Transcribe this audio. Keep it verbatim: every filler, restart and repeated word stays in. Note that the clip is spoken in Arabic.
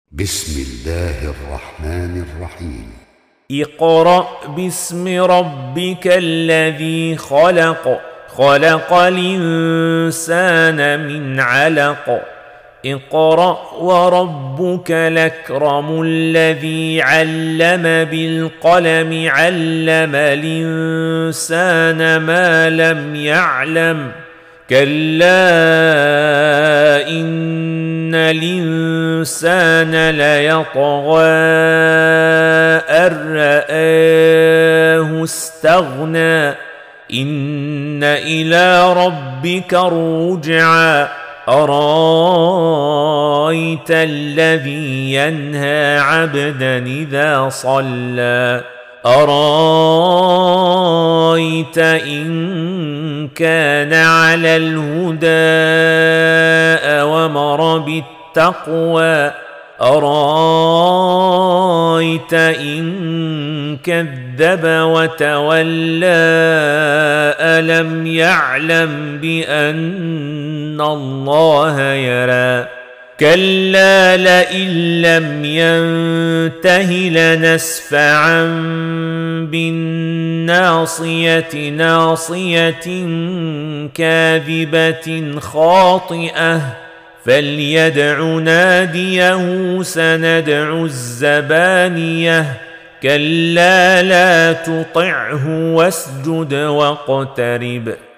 بسم الله الرحمن الرحيم. اقرأ باسم ربك الذي خلق خلق الإنسان من علق اقرأ وربك الأكرم الذي علم بالقلم علم الإنسان ما لم يعلم كلا إن الإنسان ليطغى أن رآه استغنى إن إلى ربك الرجعى أرأيت الذي ينهى عبدا إذا صلى أرأيت إن كان على الهدى أومر بالتقوى أرأيت إن كذب وتولى ألم يعلم بأن الله يرى كلا لئن لم ينته لنسفعا بالناصية ناصية كاذبة خاطئة فليدع ناديه سندع الزبانية كلا لا تطعه واسجد واقترب